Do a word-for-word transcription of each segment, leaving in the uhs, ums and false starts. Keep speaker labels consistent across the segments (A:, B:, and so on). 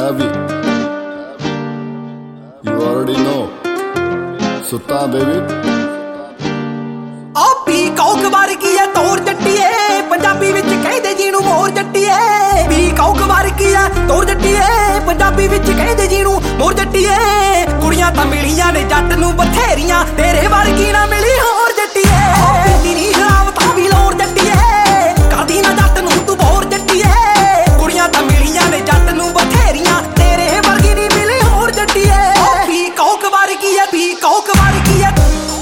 A: Heavy. You already know. Sutta baby.
B: ਆ ਪੀ ਕੌਕ ਵਰਗੀ ਐ ਤੋਰ ਜੱਟੀਏ, ਪੰਜਾਬੀ ਵਿੱਚ ਕਹਿੰਦੇ ਜਿਹਨੂੰ ਮੋਰ ਜੱਟੀਏ। ਪੀ ਕੌਕ ਵਰਗੀ ਐ ਤੋਰ ਜੱਟੀਏ, ਪੰਜਾਬੀ ਵਿੱਚ ਕਹਿੰਦੇ ਜਿਹਨੂੰ ਮੋਰ ਜੱਟੀਏ। ਕੁੜੀਆਂ ਤਾਂ ਮਿਲੀਆਂ ਨੇ ਜੱਟ ਨੂੰ ਬਥੇਰੀਆਂ, ਤੇਰੇ ਵਰਗੀ ਨਾ ਮਿਲੀ ਹੋਰ ਜੱਟੀਏ। ਪੀਂਦੀ ਨੀ ਸ਼ਰਾਬ ਤਾਂ ਵੀ ਲੋਰ ਜੱਟੀਏ, ਕਰਦੀ ਨਾ ਜੱਟ ਨੂੰ ਤੂੰ ਬੋਰ ਜੱਟੀਏ। ਕੁੜੀਆਂ ਤਾਂ ਮਿਲੀਆਂ ਨੇ ਜੱਟ ਨੂੰ ਬਥੇਰੀਆਂ, ਤੇਰੇ ਵਰਗੀ ਨੀ ਮਿਲੀ ਹੋਰ ਜੱਟੀਏ। ਪੀ ਕੌਕ ਵਰਗੀ ਐ, ਪੀ ਕੌਕ ਵਰਗੀ ਐ।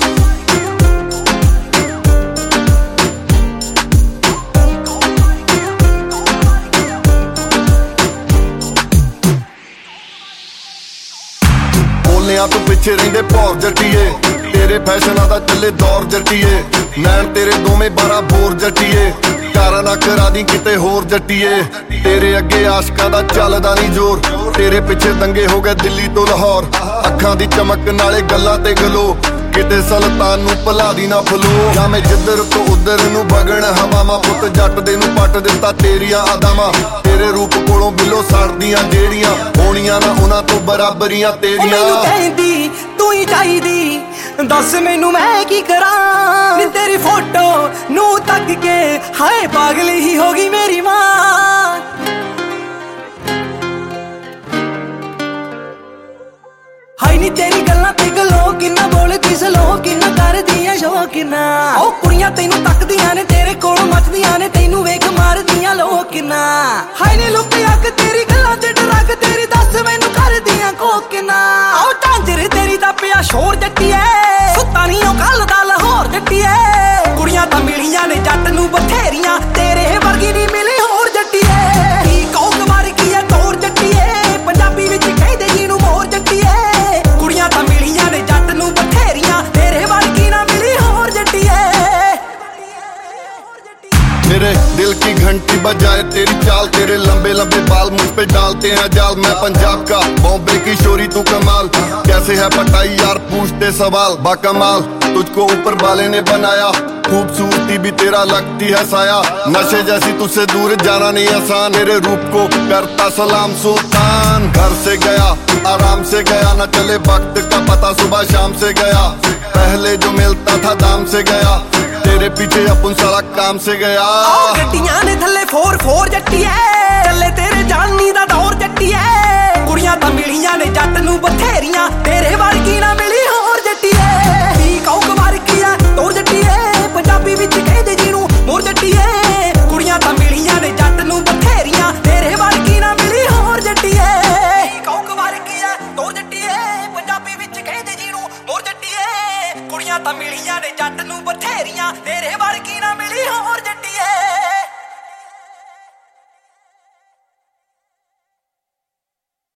A: ਬੋਲਿਆਂ ਤੂੰ ਪਿੱਛੇ ਰਹਿੰਦੇ ਭੌਰ ਜੱਟੀਏ, ਤੇਰੇ ਫੈਸ਼ਨਾਂ ਦਾ ਚੱਲੇ ਦੌਰ ਜੱਟੀਏ। ਨੈਣ ਤੇਰੇ ਦੋਵੇਂ ਬਾਰਾਂ ਬੋਰ ਜੱਟੀਏ, ਕਾਰਾਂ ਨਾ ਕਰਾ ਦੀ ਕਿਤੇ ਹੋਰ ਜੱਟੀਏ। ਤੇਰੇ ਅੱਗੇ ਆਸ਼ਕਾਂ ਦਾ ਚੱਲਦਾ ਨਹੀਂ ਜ਼ੋਰ, ਤੇਰੇ ਪਿੱਛੇ ਦੰਗੇ ਹੋ ਗਏ ਦਿੱਲੀ ਤੋਂ ਲਾਹੌਰ। ਅੱਖਾਂ ਦੀ ਚਮਕ ਨਾਲੇ ਗੱਲਾਂ ਤੇ ਗਲੋ, ਕਿਤੇ ਸੁਲਤਾਨ ਨੂੰ ਭੁਲਾ ਦੀ ਨਾ ਫਲੋ। ਜਾਂ ਮੈਂ ਜਿੱਧਰ ਤੋਂ ਉਧਰ ਨੂੰ ਵਗਣ ਹਵਾਵਾਂ, ਪੁੱਤ ਜੱਟ ਦੇ ਨੂੰ ਪੱਟ ਦਿੱਤਾ ਤੇਰੀਆਂ ਅਦਾਵਾਂ। ਤੇਰੇ ਰੂਪ ਕੋਲੋਂ ਬਿੱਲੋ ਸੜਦੀਆਂ ਜਿਹੜੀਆਂ, ਹੋਣੀਆਂ ਨਾ ਉਹਨਾਂ ਤੋਂ ਬਰਾਬਰੀਆਂ ਤੇਰੀਆਂ।
B: ਮੈਨੂੰ ਕਹਿੰਦੀ ਤੂੰ ਹੀ ਚਾਹੀਦੀ, ਦੱਸ ਮੈਨੂੰ ਮੈਂ ਕੀ ਕਰਾਂ। ਨੀ ਤੇਰੀ ਫੋਟੋ ਨੂੰ ਤੱਕ ਕੇ ਹਾਏ ਪਾਗਲ ਹੀ ਹੋ ਗਈ ਮੇਰੀ ਮਾਂ। ਹਾਏ ਨੀ ਤੇਰੀ ਗੱਲਾਂ ਤੇ ਗਲੋ, ਕਿੰਨਾ ਬੋਲਦੀ ਸਲੋ, ਕਿੰਨਾ ਕਰਦੀਆਂ ਸ਼ੋ ਕਿੰਨਾ। ਉਹ ਕੁੜੀਆਂ ਤੈਨੂੰ ਤੱਕਦੀਆਂ ਨੇ, ਤੇਰੇ ਕੋਲੋਂ ਮੱਚਦੀਆਂ ਨੇ, ਤੈਨੂੰ ਵੇਖ ਮਾਰਦੀਆਂ ਲੋਕ ਕਿੰਨਾ। ਹਾਏ ਨੀ ਲੁੱਕ ਅੱਗ ਤੇਰੀ ਗੱਲਾਂ ਤੇ ਡਰਗ ਤੇਰੀ, ਦੱਸ ਮੈਨੂੰ ਕਰਦੀਆਂ ਕੋ ਕਿੰਨਾ। ਉਹ ਝਾਂਜਰ ਤੇਰੀ ਦਾ ਪਿਆ ਸ਼ੋਰ ਜੱਟੀਏ, ਸੁੱਤਾ ਨੀ ਉਹ ਕੱਲ ਦਾ ਲਾਹੌਰ ਜੱਟੀਏ। ਕੁੜੀਆਂ ਤਾਂ ਮਿਲੀਆਂ ਨੇ ਜੱਟ ਨੂੰ ਬਥੇਰੀਆਂ, ਤੇਰੇ ਵਰਗੀ ਨੀ ਮਿਲੀ ਹੋਰ ਜੱਟੀਏ। ਪੀ ਕੌਕ ਵਰਗੀ ਐ ਤੋਰ ਜੱਟੀਏ, ਪੰਜਾਬੀ ਵਿੱਚ ਕਹਿੰਦੇ ਜਿਹਨੂੰ ਮੋਰ ਜੱਟੀਏ। ਕੁੜੀਆਂ ਤਾਂ ਮਿਲੀਆਂ ਨੇ ਜੱਟ ਨੂੰ ਬਥੇਰੀਆਂ, ਤੇਰੇ ਵਰਗੀ ਨਾ ਮਿਲੀ ਹੋਰ ਜੱਟੀਏ।
A: मेरे दिल की घंटी बजाए तेरी चाल, तेरे लंबे लंबे बाल मुझ पे डालते हैं जाल। मैं पंजाब का बॉम्बे की शोरी तू कमाल, कैसे है पटाई यार पूछते सवाल। बाकमाल तुझको ऊपर वाले ने बनाया, खूबसूरती भी तेरा लगती है साया। नशे जैसी तुझसे दूर जाना नहीं आसान, मेरे रूप को करता सलाम सुल्तान। घर से गया आराम से गया, न चले वक्त का पता सुबह शाम से गया। पहले जो मिलता था दाम से गया, तेरे पीछे अपन सारा काम से गया।
B: ਗੱਡੀਆਂ ਨੇ ਥੱਲੇ ਫੋਰ ਫੋਰ ਜੱਟੀਏ, ਚੱਲੇ ਤੇਰੇ ਜਾਨੀ ਦਾ ਦੌਰ ਜੱਟੀਏ। ਕੁੜੀਆਂ ਤਾਂ ਮਿਲੀਆਂ ਨੇ ਜੱਟ ਨੂੰ ਬਥੇਰੀਆਂ, ਤੇਰੇ ਵਰਗੀ ਨਾ ਮਿਲੀ ਹੋਰ ਜੱਟੀਏ। ਪੀ ਕੌਕ ਵਰਗੀ ਐ ਤੋਰ ਜੱਟੀਏ, ਪੰਜਾਬੀ ਵਿੱਚ ਕਹਿੰਦੇ ਜਿਹਨੂੰ ਮੋਰ ਜੱਟੀਏ। ਕੁੜੀਆਂ ਤਾਂ ਮਿਲੀਆਂ ਨੇ ਜੱਟ ਨੂੰ ਬਥੇਰੀਆਂ, ਤੇਰੇ ਵਰਗੀ ਨਾ ਮਿਲੀ ਹੋਰ ਜੱਟੀਏ। ਪੀ ਕੌਕ ਵਰਗੀ ਐ ਤੋਰ ਜੱਟੀਏ, ਪੰਜਾਬੀ ਵਿੱਚ ਕਹਿੰਦੇ ਜਿਹਨੂੰ ਮੋਰ ਜੱਟੀਏ। ਕੁੜੀਆਂ ਤਾਂ ਮਿਲੀਆਂ ਨੇ ਜੱਟ ਨੂੰ ਬਥੇਰੀਆਂ, ਤੇਰੇ ਵਰਗੀ ਨਾ ਮਿਲੀ ਹੋਰ ਜੱਟੀ।